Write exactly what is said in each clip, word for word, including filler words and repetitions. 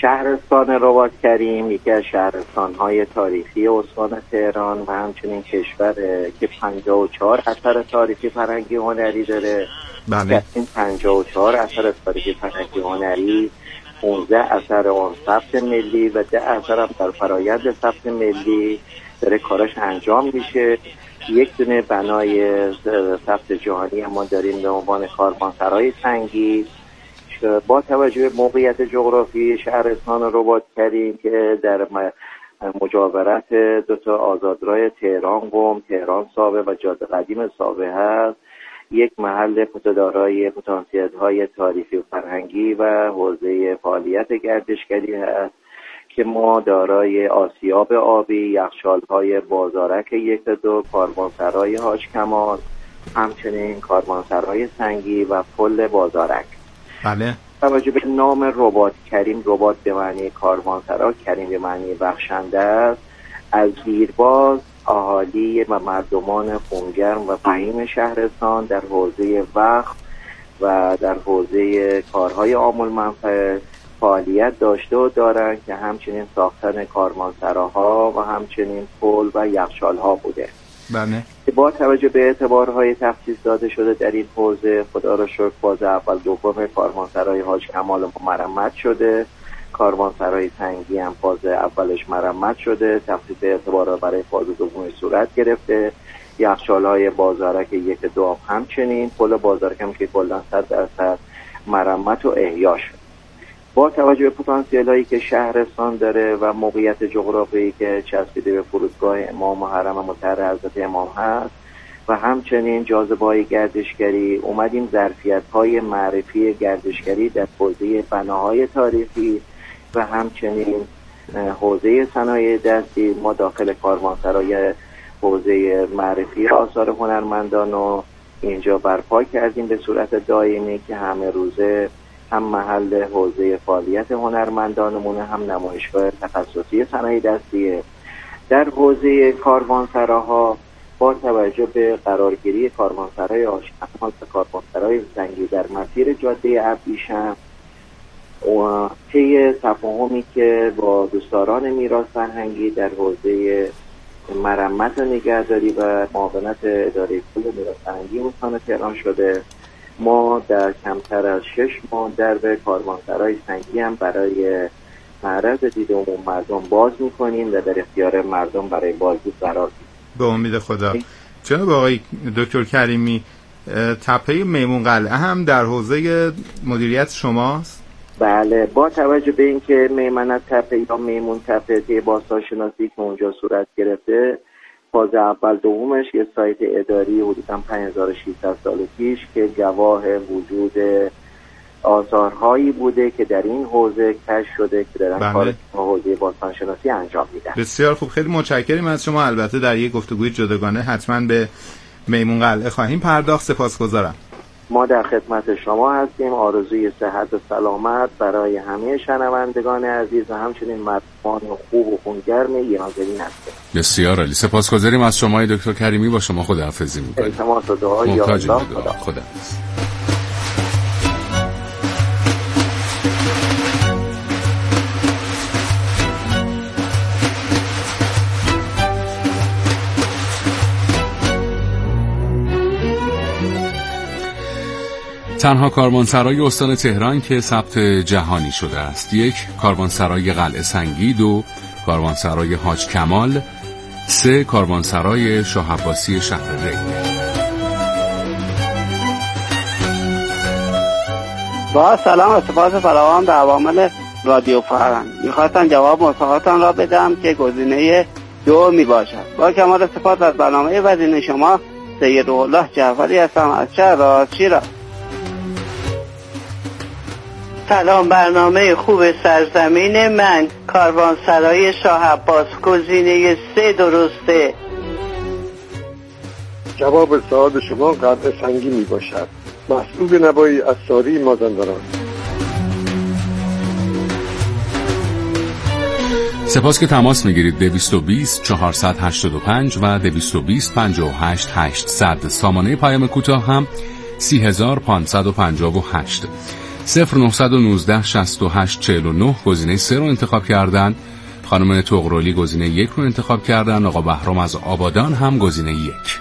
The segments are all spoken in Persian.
شهرستان رباط کریم یکی از شهرستان‌های تاریخی استان تهران و همچنین کشوره که پنجاه و چهار اثر تاریخی فرهنگی هنری داره. بله. این پنجاه و چهار اثر تاریخی فرهنگی هنری پانزده اثر آن ثبت ملی و ده اثر هم در فرایند ثبت ملی داره کارش انجام میشه. یک دونه بنای ثبت جهانی ما داریم به عنوان کاروانسرای سنگی با توجه به موقعیت جغرافی شهرستان رباط کریم که در مجاورت دو تا آزادراه تهران قم، تهران ساوه و جاده قدیم ساوه هست، یک محل دارای پتانسیل‌های تاریخی و فرهنگی و حوزه فعالیت گردشگری هست که ما دارای آسیاب آبی، یخچال‌های بازارک یک دو، کاروانسرای حاج کمال، همچنین کاروانسرای سنگی و پل بازارک. بله. توجه به نام رباط کریم، رباط به معنی کاروانسرا، کریم به معنی بخشنده است. از دیرباز اهالی و مردمان خونگرم و فهیم شهرستان در حوزه وقف و در حوزه کارهای عام المنفعه فعالیت داشته و دارند که همچنین ساختن کاروانسراها و همچنین پل و یخچال‌ها بوده. بله. با توجه به اعتبارهای تخصیص داده شده در این حوزه، خدا را شکر فاز اول دوم کاروانسرای حاج کمال ما مرمت شده، کاروانسرای سنگی هم فاز اولش مرمت شده، تخصیص اعتبارها برای فاز دومش صورت گرفته، یخچال‌های بازارک یک دو همچنین، پل بازارک هم که کلاً صد درصد مرمت و احیا شد. با توجه به پتانسیل‌هایی که شهرستان داره و موقعیت جغرافیایی که چسبیده به فرودگاه امام و حرم مطهر حضرت امام هست و همچنین جاذبه‌های گردشگری، اومدیم ظرفیت‌های معرفی گردشگری در حوزه بناهای تاریخی و همچنین حوزه صنایع دستی ما داخل کاروانسرای حوزه معرفی آثار هنرمندان رو اینجا برپا کردیم به صورت دائمی که همه روزه هم محل حوزه فعالیت هنرمندانمون، هم نمایشگاه تخصصی صنایع دستیه. در حوزه کاروانسراها با توجه به قرارگیری کاروانسرای حاج کمال و کاروانسرای سنگی در مسیر جاده ابریشم و طی تفاهمی که با دوستداران میراث فرهنگی در حوزه مرمت و نگهداری و معاونت اداره کل میراث فرهنگی استان تهران شده، ما در کمتر از شش ماه درب کاروانسرای سنگی هم برای معرض دید عموم مردم باز میکنیم و در اختیار مردم برای بازدید قرار میدیم. به امید خدا. جناب آقای دکتر کریمی، تپه میمون قلعه هم در حوزه مدیریت شماست؟ بله، با توجه به اینکه میمنت تپه یا میمون تپه طی بازسازشناسی که اونجا صورت گرفته، فاز اول دومش یه سایت اداری حدوداً پنج هزار و ششصد سال پیش که گواه وجود آثارهایی بوده که در این حوزه کشف شده که دارن کار حوزه باستانشناسی انجام میدن. بسیار خوب، خیلی متشکریم از شما. البته در یک گفتگوی جداگانه حتما به میمون قلعه خواهیم پرداخت. سپاسگزارم. ما در خدمت شما هستیم. آرزوی صحت و سلامت برای همه شنوندگان عزیز و همچنین مردمان خوب و خونگرم ایران زمین هستیم. بسیار عالی، سپاسگزاریم از شما دکتر کریمی. با شما خداحافظی می‌کنیم. التماس و دعا یا الله. خدا خداحافظ. تنها کاروانسرای استان تهران که ثبت جهانی شده است: یک، کاروانسرای قلعه سنگی; دو، کاروانسرای حاج کمال; سه، کاروانسرای شاه عباسی شهر ری. با سلام و سپاس فراوان به عوامل رادیو فرهنگ، میخواستم جواب مسابقاتان را بدم که گزینه دو می باشد. با کمال سپاس از برنامه وزین شما، سید الله جعفری هستم از شهر رادشیرا. سلام، برنامه خوب سرزمین من کاروانسرای شاه عباس، گزینه سه درسته. جواب سوال شما قلعه سنگی می باشد. مسعود نبایی از ساری مازندران. سپاس که تماس میگیرید. دویست و بیست چهارصد و هشتاد و پنج و دویست و بیست پنجاه و هشت هشتصد. سامانه پیام کوتاه هم سی هزار و پانصد و پنجاه و هشت. صفر نه یک نه شصت و هشت چهل و نه گزینه سه رو انتخاب کردن. خانم تغرولی گزینه یک رو انتخاب کردن. آقا بهرام از آبادان هم گزینه یک.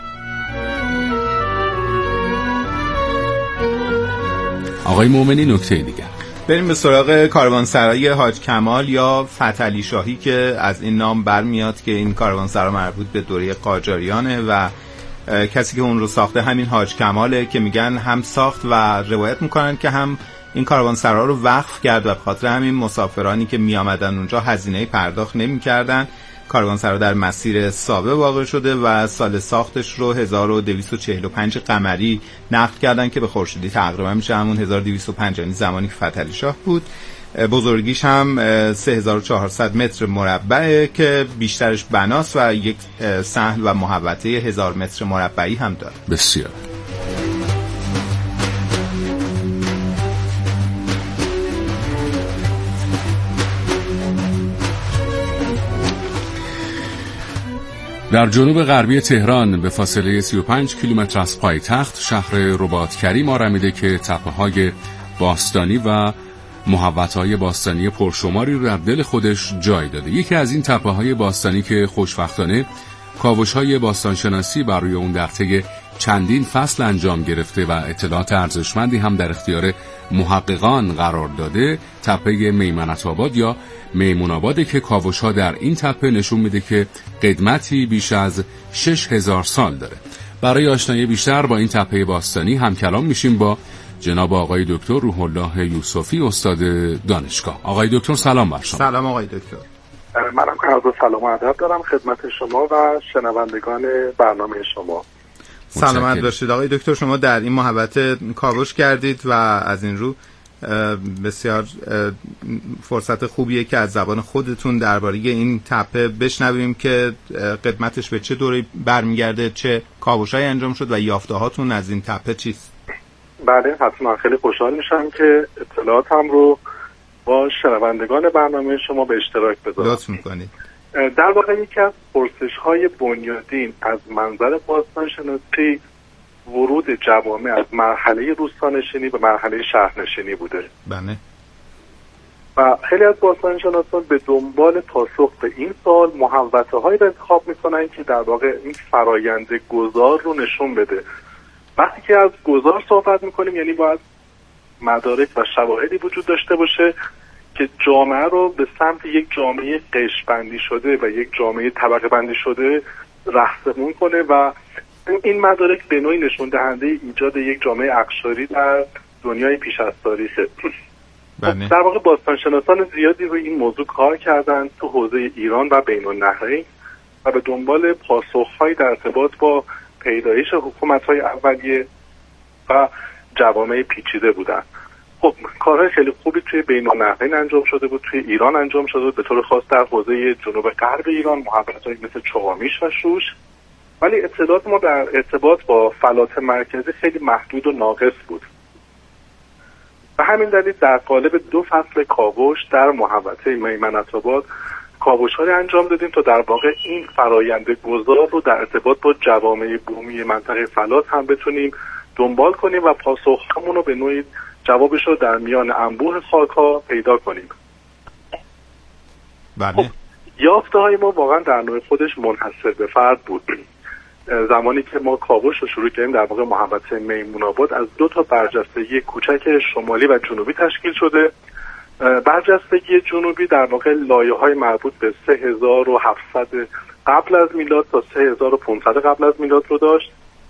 آقای مومنی نکته دیگر. بریم به سراغ کاروانسرای حاج کمال یا فتحعلی شاهی که از این نام برمیاد که این کاروانسرا مربوط به دوره قاجاریانه و کسی که اون رو ساخته همین حاج کماله که میگن هم ساخت و روایت میکنن که هم این کاروانسرا رو وقف کرد و به خاطر همین مسافرانی که میامدن اونجا هزینه پرداخت نمیکردن. کاروانسرا در مسیر سابه واقع شده و سال ساختش رو هزار و دویست و چهل و پنج قمری نقد کردن که به خورشیدی تقریبا میشه همون هزار و دویست و پنج یعنی زمانی که فتحعلی شاه بود. بزرگیش هم سه هزار و چهارصد متر مربعه که بیشترش بناست و یک صحن و محوطه هزار متر مربعی هم داره. بسیار. در جنوب غربی تهران به فاصله سی و پنج کیلومتر از پایتخت شهر رباطکریم آرمیده که تپه‌های باستانی و محوطه‌های باستانی پرشماری رو در دل خودش جای داده. یکی از این تپه‌های باستانی که خوشبختانه کاوش‌های باستانشناسی بر روی اون در طی چندین فصل انجام گرفته و اطلاعات ارزشمندی هم در اختیار محققان قرار داده، تپه میمنت آباد یا میمون آباده که کاوش‌ها در این تپه نشون میده که قدمتی بیش از شش هزار سال داره. برای آشنایی بیشتر با این تپه باستانی هم کلام میشیم با جناب آقای دکتر روح الله یوسفی استاد دانشگاه. آقای دکتر سلام بر شما. سلام آقای دکتر. منم عرض سلام و ادب دارم خدمت شما و شنوندگان برنامه شما. سلامت باشید آقای دکتر. شما در این محوطه کاوش کردید و از این رو بسیار فرصت خوبیه که از زبان خودتون درباره این تپه بشنویم که قدمتش به چه دوره برمیگرده، چه کاوش‌هایی انجام شد و یافته‌هاتون از این تپه چیست؟ بله حتما، خیلی خوشحال میشم که اطلاعاتم رو با شنوندگان برنامه شما به اشتراک بذارم. لطف میکنید. در واقع یکی از پرسش‌های بنیادین از منظر باستانشناسی ورود جوامع از مرحله روستانشینی به مرحله شهرنشینی بوده. بله. و خیلی از باستانشناسان به دنبال پاسخ به این سوال محوطه‌هایی رو انتخاب میکنن که در واقع این فرایند گذار رو نشون بده. وقتی که از گذار صحبت میکنیم یعنی باید مدارک و شواهدی وجود داشته باشه که جامعه رو به سمت یک جامعه قشربندی شده و یک جامعه طبقه بندی شده رهنمون کنه و این مدارک به نوعی نشون دهنده ایجاد یک جامعه اقشاری در دنیای پیش از تاریخه. بله. در واقع باستانشناسان زیادی روی این موضوع کار کردن تو حوزه ایران و بین النهرین و به دنبال پاسخ‌هایی در ارتباط با پیدایش حکومت‌های اولیه و جوامع پیچیده بودن. خب کارهای خیلی خوبی توی بین النهرین انجام شده بود، توی ایران انجام شده بود، به طور خاص در حوزه جنوب غرب ایران محوطه‌های مثل چغامیش و شوش، ولی اطلاعات ما در ارتباط با فلات مرکزی خیلی محدود و ناقص بود. و همین دلیل در قالب دو فصل کاوش در محوطه میمنت آباد کاوش‌هایی انجام دادیم تا در واقع این فرایند گذار رو در ارتباط با جوامع بومی منطقه فلات هم بتونیم دنبال کنیم و پاسخمون رو به نوعی جوابش رو در میان انبوه خاک‌ها پیدا کنیم. بله. خب یافته‌های ما واقعا در نوع خودش منحصر به فرد بود. زمانی که ما کاوش رو شروع کردیم در واقع محوطه میمون آباد از دو تا برجستگی کوچک شمالی و جنوبی تشکیل شده. برجستگی جنوبی در واقع لایه‌های مربوط به سه هزار و هفتصد قبل از میلاد تا سه هزار و پانصد قبل از میلاد رو داشت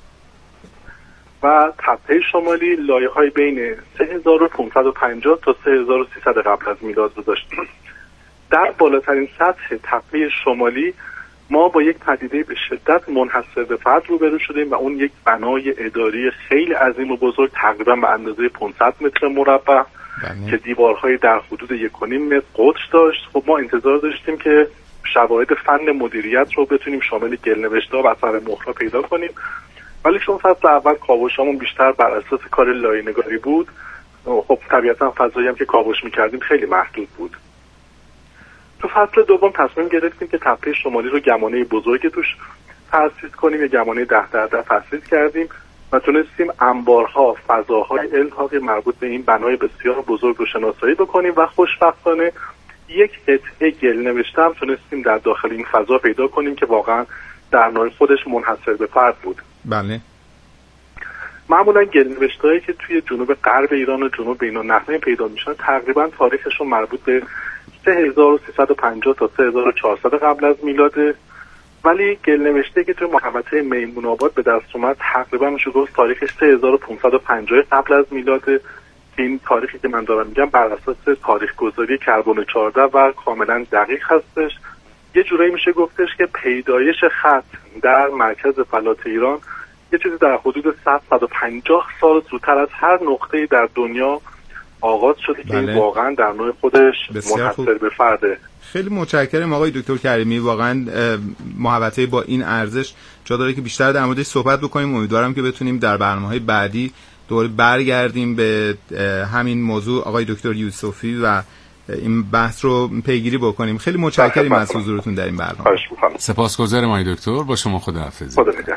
و تپه شمالی لایه‌های بین سه هزار و پانصد و پنجاه تا سه هزار و سیصد قبل از میلاد رو داشت. در بالاترین سطح تپه شمالی ما با یک پدیده به شدت منحصر به فرد روبرو شدیم و اون یک بنای اداری خیلی عظیم و بزرگ تقریبا به اندازه پانصد متر مربع بله. که دیوارهای در حدود یک و نیم متر قطر داشت. خب ما انتظار داشتیم که شواهد فن مدیریت رو بتونیم شامل گلنوشت‌ها و اثر مهرها پیدا کنیم، ولی چون فصل اول کاوشامون بیشتر بر اساس کار لایه‌نگاری بود، خب طبیعتا فضایی هم که کاوش می‌کردیم خیلی محدود بود. تو فصل دوم تصمیم گرفتیم که تپه شمالی رو گمانه بزرگی توش تأسیس کنیم، یا گمانه ده در ده تأسیس کردیم و تونستیم انبارها، فضاهای الحاقی مربوط به این بنای بسیار بزرگ رو شناسایی بکنیم و خوشبختانه یک قطعه گل نوشته هم تونستیم در داخل این فضا پیدا کنیم که واقعا در نوع خودش منحصر به فرد بود. بله. معمولا گل نوشته‌هایی که توی جنوب غرب ایران و جنوب بین‌النهرین پیدا میشن تقریبا تاریخشون مربوط به سه هزار و سیصد و پنجاه تا سه هزار و چهارصد قبل از میلاده، ولی گل نوشته که توی محوطه میمون آباد به دست اومد تقریبا میشه گفت تاریخش سه هزار و پانصد و پنجاه قبل از میلاده. این تاریخی که من دارم میگم بر اساس تاریخ گذاری کربن چهارده و کاملا دقیق هستش. یه جورایی میشه گفتش که پیدایش خط در مرکز فلات ایران یه چیزی در حدود صد تا صد و پنجاه سال زودتر از هر نقطه‌ای در دنیا آغاز شده. بله. که این واقعا در نوع خودش منحصر به فرده. خیلی متشکرم آقای دکتر کریمی، واقعا محوطه با این ارزش جا داره که بیشتر در موردش صحبت بکنیم. امیدوارم که بتونیم در برنامه‌های بعدی دوباره برگردیم به همین موضوع آقای دکتر یوسفی و این بحث رو پیگیری بکنیم. خیلی متشکرم از حضورتون در این برنامه. سپاسگزارم آقای دکتر، با شما خداحافظی. خدا نگهدار.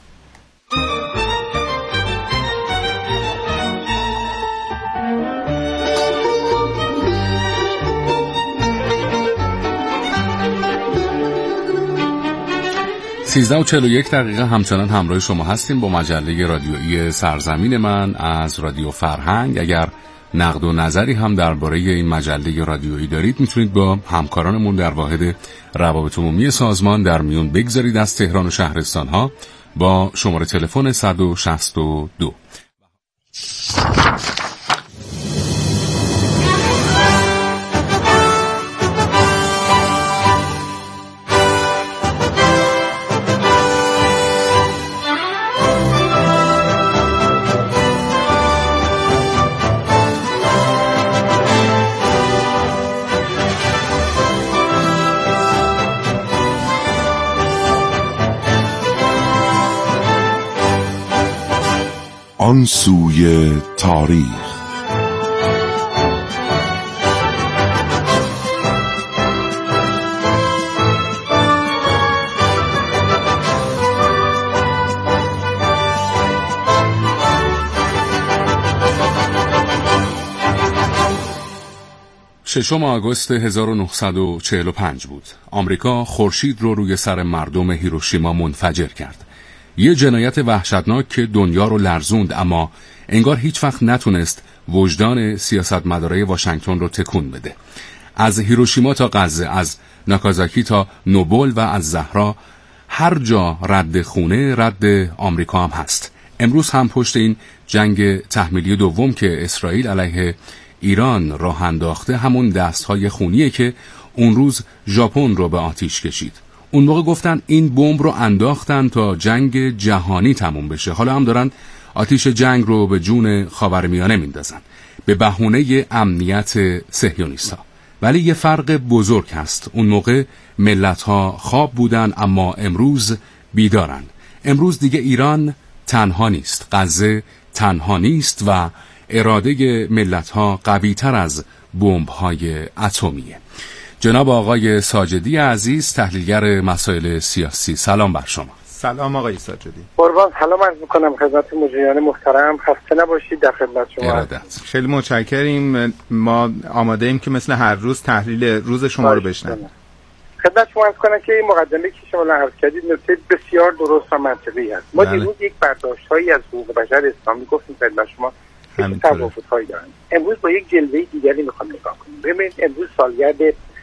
سیزده و چهل و یک دقیقه همچنان همراه شما هستیم با مجله رادیویی سرزمین من از رادیو فرهنگ. اگر نقد و نظری هم درباره این مجله رادیویی دارید میتونید با همکارانمون در واحد روابط عمومی سازمان در میون بگذارید از تهران و شهرستان ها با شماره تلفن صد و شصت و دو. آن سوی تاریخ. ششم آگوست هزار و نهصد و چهل و پنج بود. آمریکا خورشید رو روی سر مردم هیروشیما منفجر کرد. یه جنایت وحشتناک که دنیا رو لرزوند، اما انگار هیچ وقت نتونست وجدان سیاستمدارای واشنگتن رو تکون بده. از هیروشیما تا غزه، از ناکازاکی تا نوبل و از زهرا، هر جا رد خونه رد آمریکا هم هست. امروز هم پشت این جنگ تحمیلی دوم که اسرائیل علیه ایران راه انداخته همون دستهای خونیه که اون روز ژاپن رو به آتیش کشید. اون موقع گفتن این بمب رو انداختن تا جنگ جهانی تموم بشه. حالا هم دارن آتیش جنگ رو به جون خاورمیانه میندازن به بهونه امنیت صهیونیست‌ها. ولی یه فرق بزرگ هست. اون موقع ملت‌ها خواب بودن، اما امروز بیدارن. امروز دیگه ایران تنها نیست، غزه تنها نیست و اراده ملت‌ها قوی‌تر از بمب‌های اتمیه. جناب آقای ساجدی عزیز، تحلیلگر مسائل سیاسی، سلام بر شما. سلام آقای ساجدی. قربان سلام عرض می‌کنم خدمت مجریان محترم، خسته نباشید، در خدمت شما. ارادت. خیلی متشکریم. ما آماده ایم که مثل هر روز تحلیل روز شما رو بشنویم. خدمت شما عرض کنم که این مقدمه که شما عرض کردید نکته بسیار درست و منطقی است. ما دیروز یک برداشت‌هایی از حقوق بشر اسلامی گفتیم خدمت شما که توافق‌هایی دارن. امروز با یک جلوه دیگری می‌خوام نگاه کنیم. ببینید امروز سالگرد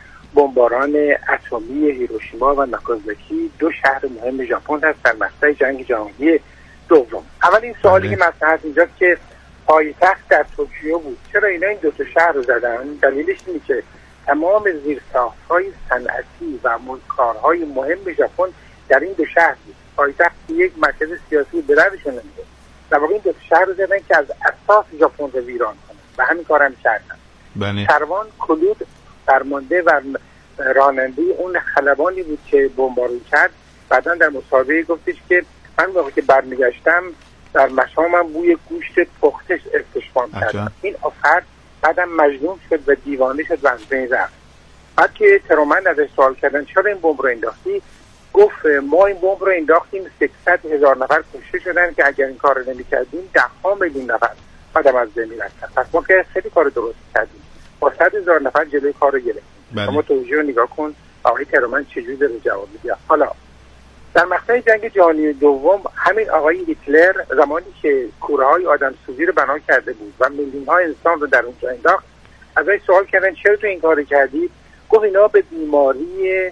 بمباران اتمی هیروشیما و ناکازاکی، دو شهر مهم ژاپن هست در مقطع جنگ جهانی دوم. اول این سوالی که مطرح هست اینجاست که پایتخت در توکیو بود، چرا اینا این دو تا شهر رو زدن؟ دلیلش اینه که تمام زیرساخت‌های صنعتی و کارهای مهم ژاپن در این دو شهر بود. پایتخت یک مرکز سیاسی به دردشون نمی‌خورد. در واقع این دو تا شهر رو زدن که از اساس ژاپن رو ویران کنن و همین کارم کردن. بله. کاروان کلود فرمانده و راننده اون خلبانی بود که بمبارون کرد. بعداً در مصاحبه گفتش که من وقتی که برمیگشتم در مشامم بوی گوشت پختش استشمام کردم. این آفر بعدم مجنون شد و دیوانه شد و از بین رفت. بعد که ترومند ازش سوال کردن چرا این بمب رو انداختی، گفت ما این بمب رو انداختیم سیصد هزار نفر کشته شدن که اگر این کار رو نمی‌کردیم ده ها میلیون نفر آدم از بین می‌رفتن. پس ما که خیلی کار درست کردیم، با صد هزار نفر جلوی کار رو گرفتیم. شما توضیح رو نگاه کن آقای ترومن چجوری داره جواب میده. حالا در مقطع جنگ جهانی دوم همین آقای هیتلر زمانی که کوره‌های آدمسوزی رو بنا کرده بود و میلیون‌ها انسان رو در اونجا انداخت، ازش سوال کردن چرا تو این کارو کردی؟ گفت اینا به بیماری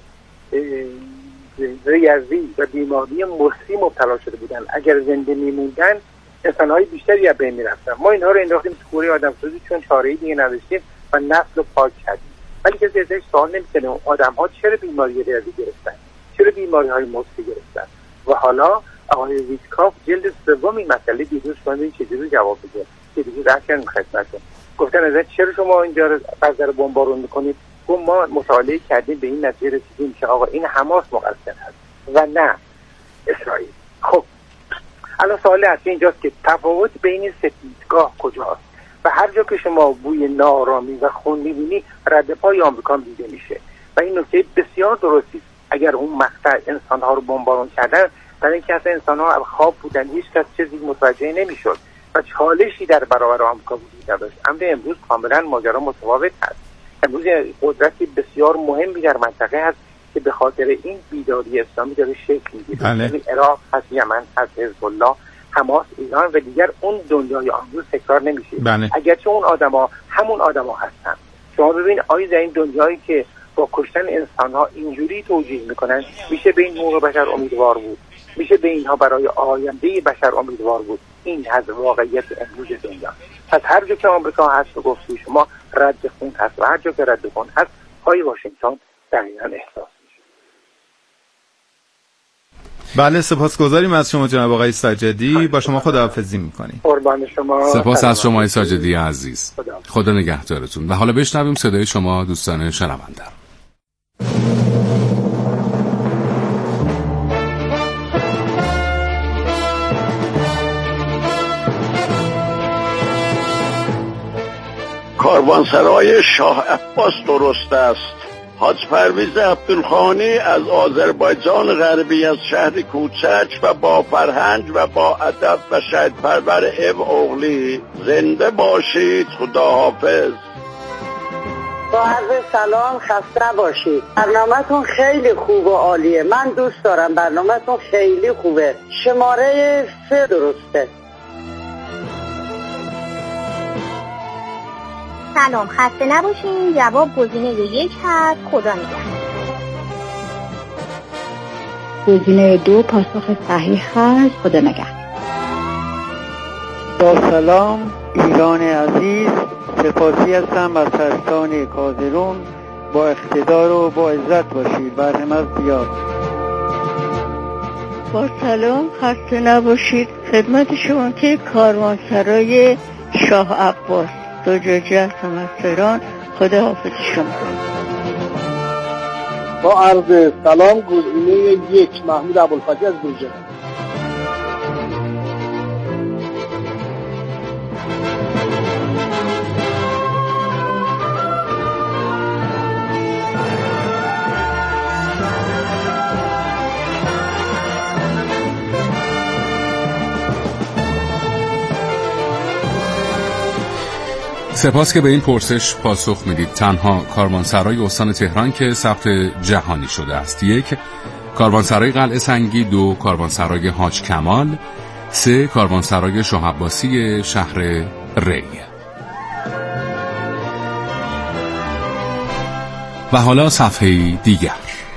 ریاضی و بیماری مسی مبتلا شده بودن، اگر زنده میموندن انسان‌های بیشتری از بین میرفتن. ما اینها رو انداختیم تو کوره آدمسوزی چون چاره‌ای دیگه نداشتیم و نسل رو پاک کردیم. ولی کسی ازش سوال نمی‌کنه اون آدم‌ها چرا بیماری ریاضی گرفتن، چرا بیماری‌های مسی گرفتن. و حالا آقای ویتکاف جلد سوم این مسئله دیروز فهمید چجوری جواب بده. که دیروز اصلا خدمتتون گفتن ازش چرا شما اینجا رو غزه رو بمبارون می‌کنید؟ گفت ما مطالعه کردیم به این نتیجه رسیدیم که آقا این حماس مقصر هست و نه اسرائیل. خب الان سوال اصلی اینجاست که تفاوت بین سفیدگاه کجاست؟ و هر جا که شما بوی ناآرامی و خون می‌بینی رد پای آمریکا دیده میشه و این نکته بسیار درستی. اگر اون مقطع انسان‌ها رو بمبارون کردن برای اینکه اصلا انسان‌ها خواب بودن، هیچ کس چیزی متوجه نمی‌شد و چالشی در برابر آمریکا وجود نداشت. اما امروز کاملا ماجرا متفاوت هست. امروز قدرتی بسیار مهمی در منطقه هست که به خاطر این بیداری اسلامی داره شکل میگیره. یعنی عراق هست، یمن هست، حزب الله، حماس، ایران و دیگر اون دنیای امروز تکرار نمیشه. بله. اگرچه اون آدما همون آدما هستن. شما ببین آیا در این دنیایی که با کشتن انسان‌ها اینجوری توجیه میکنن میشه به این حقوق بشر امیدوار بود؟ میشه به اینها برای آینده بشر امیدوار بود؟ این از واقعیت امروز دنیا. پس هر جا که آمریکا هست و گفتی شما رد خون هست و هر جا که رد خون هست پای واشنگتن دقیقاً احساس میشه. بله سپاسگزاریم از شما جناب آقای ساجدی. با شما خداحافظی میکنیم. قربان شما. سپاس از شما آقای ساجدی عزیز. خدا, خدا نگهدارتون. و حالا بشنویم صدای شما دوستان شنونده. کاروانسرای شاه عباس درست است. حاج پرویز عبدالخانی از آذربایجان غربی، از شهر کوچک و با فرهنگ و با ادب و شهدپرور اب اغلی. زنده باشید. خداحافظ. با عرض سلام، خسته نباشید. برنامه‌تون خیلی خوب و عالیه. من دوست دارم برنامه‌تون خیلی خوبه. شماره سه درسته. سلام، خسته نباشین. جواب گزینه یک هست. خدا نگهدار. گزینه دو پاسخ صحیح هست. خدا نگهدار. با سلام ایران عزیز، سپاسی هستم از سرستان کازرون. با اقتدار و با عزت باشید. برحمت بیاد. با سلام، خسته نباشید. خدمت شما که کاروانسرای شاه عباس زجاجی هستم از تهران. خدا حافظ شما. با عرض سلام گزینه یک محمود ابوالفضل از گوجه. سپاس که به این پرسش پاسخ میدید. تنها کاروانسرای استان تهران که ثبت جهانی شده است: یک، کاروانسرای قلعه سنگی. دو، کاروانسرای حاج کمال. سه، کاروانسرای شاه عباسی شهر ری. و حالا صفحه دیگر.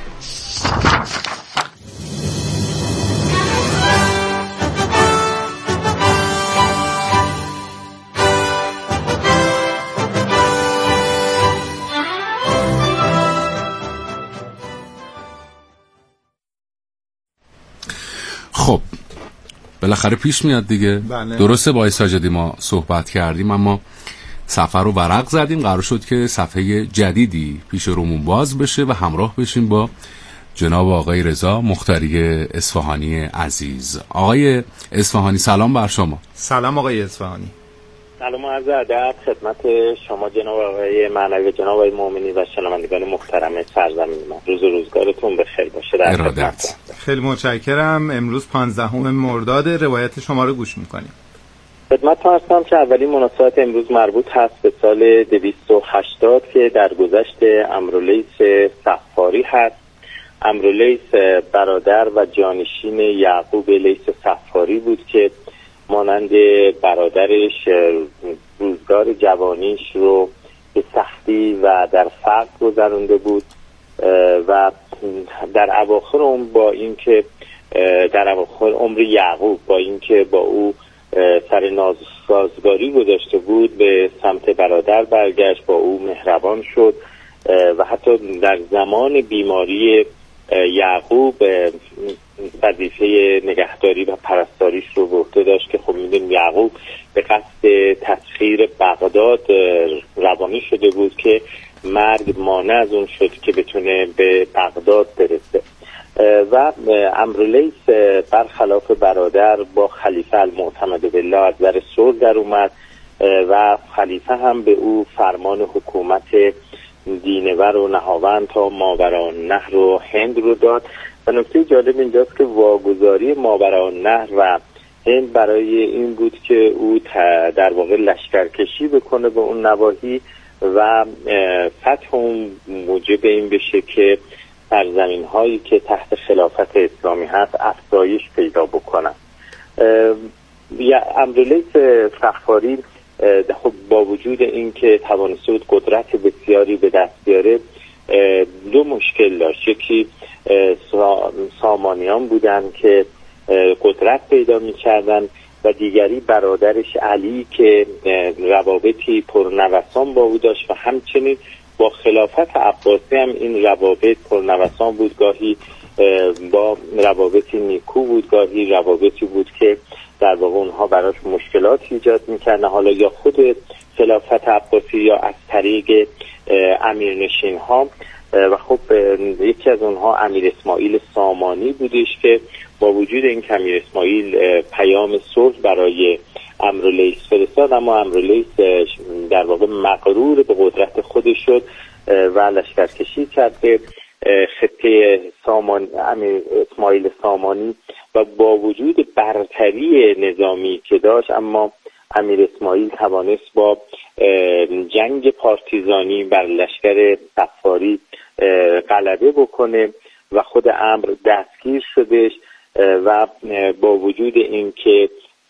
خب بالاخره پیش میاد دیگه. بله. درسته با آقای ساجدی ما صحبت کردیم، اما صفحه رو ورق زدیم. قرار شد که صفحه جدیدی پیش رومون باز بشه و همراه بشیم با جناب آقای رضا مختاری اصفهانی عزیز. آقای اصفهانی سلام بر شما. سلام آقای اصفهانی. سلام و عرض ادب خدمت شما جناب آقای معنوی، جناب آقای مؤمنی و شنوندگان محترم سرزمین ما. روز و روزگارتون بخیر باشه. در ارادت. خیلی متشکرم. امروز پانزدهم مرداد، روایت شما رو گوش میکنیم. خدمتتون هستم که اولین مناسبت امروز مربوط هست به سال دویست و هشتاد که در گذشت عمرولیث صفاری هست. عمرولیث برادر و جانشین یعقوب لیث صفاری بود که مانند برادرش روزگار جوانیش رو به سختی و در فقر گذرونده بود و در اواخر عمر با اینکه در اواخر عمر یعقوب با اینکه با او سر ناسازگاری گذاشته بود به سمت برادر برگشت، با او مهربان شد و حتی در زمان بیماری یعقوب وظیفه نگهداری و پرستاریش رو به عهده داشت که خب می‌دونیم یعقوب به قصد تسخیر بغداد روانه شده بود که مرگ مانع از اون شد که بتونه به بغداد برسه و عمرولیث برخلاف برادر با خلیفه المعتمد بالله از در صلح در اومد و خلیفه هم به او فرمان حکومت دینور و نهاوند تا ماوراءالنهر و هند رو داد و نکته جالب اینجاست که واگذاری ماوراءالنهر و هند برای این بود که او در واقع لشکرکشی بکنه به اون نواحی و فتح اون موجب این بشه که سرزمین هایی که تحت خلافت اسلامی هست افزایش پیدا بکنن. عمرولیث صفاری خب با وجود این که توانسته بود قدرت بسیاری به دست بیاره دو مشکل داشت. یکی سامانیان بودن که قدرت پیدا می‌کردن و دیگری برادرش علی که روابطی پرنوسان با او داشت و همچنین با خلافت عباسی هم این روابط پرنوسان بود، گاهی با روابطی نیکو بود، گاهی روابطی بود که در واقع اونها براش مشکلات ایجاد میکردن، حالا یا خود خلافت عباسی یا از طریق امیرنشین ها و خب یکی از اونها امیر اسماعیل سامانی بودش که با وجود این که امیر اسماعیل پیام صلح برای عمرولیث فرستاد اما عمرولیث در واقع مغرور به قدرت خودش شد و لشکرکشی کرد به خطه سامان امیر اسماعیل سامانی و با وجود برتری نظامی که داشت اما امیر اسماعیل توانست با جنگ پارتیزانی بر لشکر صفاری غلبه بکنه و خود امر دستگیر شدش و با وجود اینکه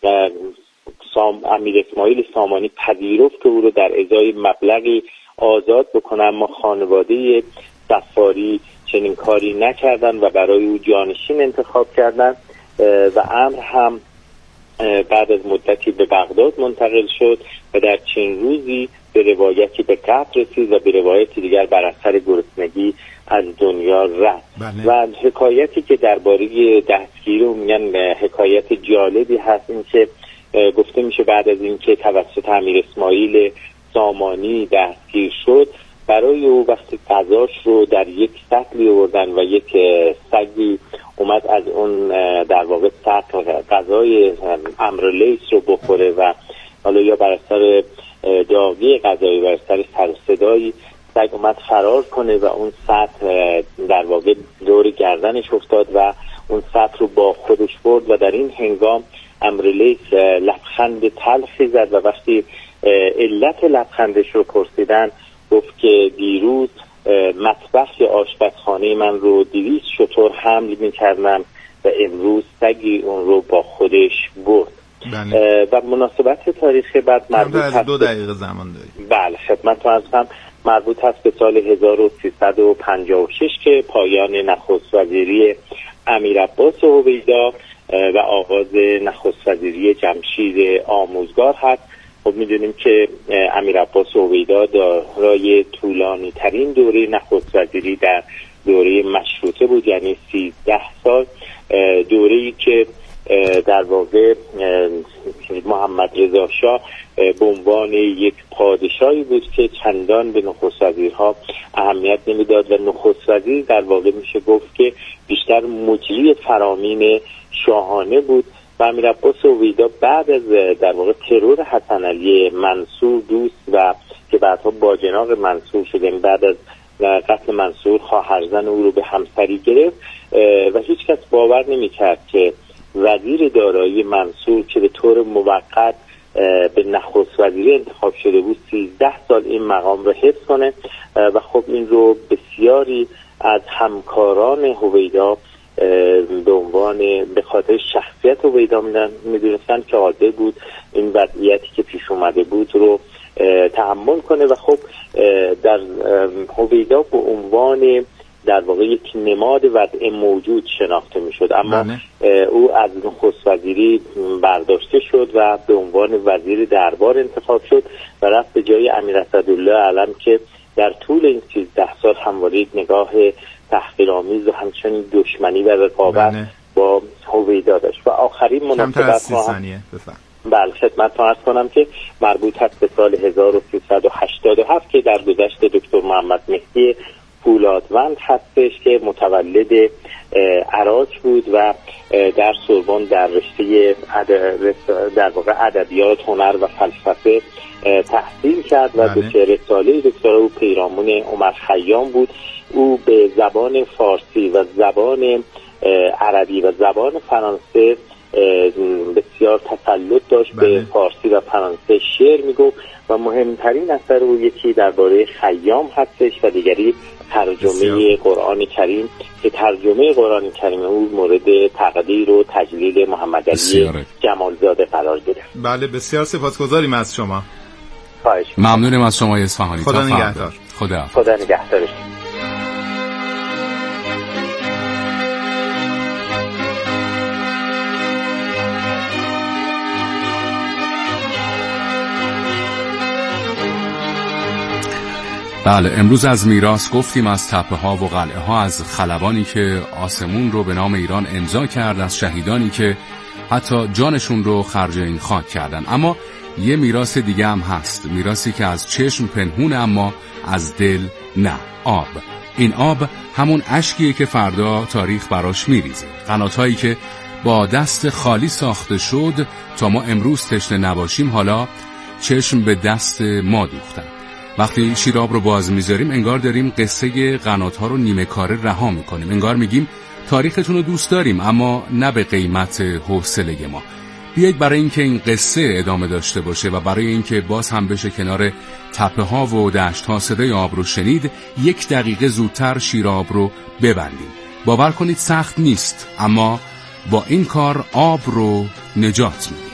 سام امیر اسماعیل سامانی پذیرفت که او رو در ازای مبلغی آزاد بکنه اما خانواده صفاری چنین کاری نکردن و برای او جانشین انتخاب کردن و امر هم بعد از مدتی به بغداد منتقل شد و در چند روزی به روایتی به قتل رسید و به روایتی دیگر بر اثر گرسنگی از دنیا رفت. بله. و حکایتی که درباره دستگیری میگن حکایت جالبی هست، این که گفته میشه بعد از اینکه توسط امیر اسماعیل سامانی دستگیر شد برای او وقتی غذاش رو در یک سطلی آوردن و یک سگی اومد از اون در واقع سطل غذای عمرولیث رو بخوره و حالا یا بر اثر داغی غذایی بر اثر سر صدایی سگ اومد فرار کنه و اون سطل در واقع دور گردنش افتاد و اون سطل رو با خودش برد و در این هنگام عمرولیث لبخند تلخی زد و وقتی علت لبخندش رو پرسیدن گفت که دیروز مطبخ آشپزخانه من رو دویست شتر حمل می‌کردم و امروز سگی اون رو با خودش برد. بله. و مناسبت تاریخی بعد مربوط هست دو دقیقه زمان داریم. بله خدمتتون هستم. مربوط هست به سال هزار و سیصد و پنجاه و شش که پایان نخست وزیری امیر عباس هویدا و آغاز نخست وزیری جمشید آموزگار هست. خب میدونیم که امیر عباس هویدا دارای طولانی ترین دوره نخست وزیری در دوره مشروطه بود، یعنی سیزده سال، دوره‌ای که در واقع محمد رضا شاه به عنوان یک پادشاهی بود که چندان به نخست وزیرها اهمیت نمیداد و نخست وزیر در واقع میشه گفت که بیشتر مجری فرامین شاهانه بود و امیر عباس هویدا بعد از در واقع ترور حسن علی منصور دوست و که بعدها باجناق منصور شد، بعد از قتل منصور خواهرزن او رو به همسری گرفت و هیچ کس باور نمی کرد که وزیر دارایی منصور که به طور موقت به نخست وزیری انتخاب شده بود سیزده سال این مقام رو حفظ کنه و خب این رو بسیاری از همکاران هویدا به عنوان به خاطر شخصیت هویدا میدونستن که قادر بود این وضعیتی که پیش اومده بود رو تحمل کنه و خب در هویدا به عنوان در واقع یک نماد وضع موجود شناخته میشد، اما او از نخست وزیری برداشته شد و به عنوان وزیر دربار انتخاب شد و رفت به جای امیر اسدالله علم که در طول این سیزده سال همواره یک نگاه تحقیرآمیز و همچنین دشمنی و رقابت با هویدا داشت. و آخرین مناسبت ما هم بله خدمتتون عرض کنم که مربوط هست به سال هزار و سیصد و هشتاد و هفت که در گذشت دکتر محمد مهدی پولادوند هستش که متولد عراق بود و در سوربن در رشته در واقع ادبیات، هنر و فلسفه تحصیل کرد و به رساله دکترا او پیرامون عمر خیام بود. او به زبان فارسی و زبان عربی و زبان فرانسه بسیار تسلط داشت. به فارسی و فرانسه شعر میگفت و مهمترین اثر او یکی درباره خیام هستش و دیگری ترجمه قرآن کریم که ترجمه قرآن کریم او مورد تقدیر و تجلیل محمد علی جمالزاده قرار گرفت. بله بسیار سپاسگزاریم از شما. خواهش ممنونم از شما اصفهانی. خدا نگهدار. خدا خدا نگهدارش. بله امروز از میراث گفتیم، از تپه ها و قلعه ها، از خلبانی که آسمون رو به نام ایران امضا کرد، از شهیدانی که حتی جانشون رو خرج این خاک کردن. اما یه میراث دیگه هم هست، میراثی که از چشم پنهونه اما از دل نه. آب. این آب همون اشکیه که فردا تاریخ براش میریزه، قناتایی که با دست خالی ساخته شد تا ما امروز تشنه نباشیم، حالا چشم به دست ما دوختن. وقتی شیراب رو باز میذاریم انگار داریم قصه قنات‌ها رو نیمه کاره رها میکنیم، انگار میگیم تاریختون رو دوست داریم اما نه به قیمت حوصله ما. بیایید برای اینکه این قصه ادامه داشته باشه و برای اینکه باز هم بشه کنار تپه ها و دشت ها صدای آب رو شنید، یک دقیقه زودتر شیراب رو ببندیم. باور کنید سخت نیست، اما با این کار آب رو نجات میدیم.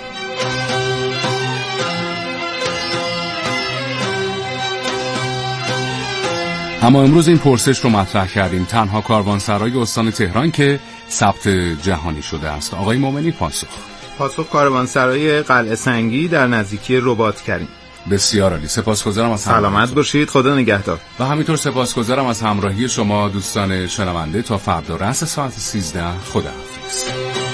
اما امروز این پرسش رو مطرح کردیم، تنها کاروانسرای استان تهران که ثبت جهانی شده است. آقای مومنی پاسخ پاسخ کاروانسرای قلعه سنگی در نزدیکی رباط کریم. بسیار عالی، سپاسگزارم از سلامت باشید، خدا نگهدار. و همینطور سپاسگزارم از همراهی شما دوستان شنونده. تا فردا رأس ساعت سیزده، خداحافظ.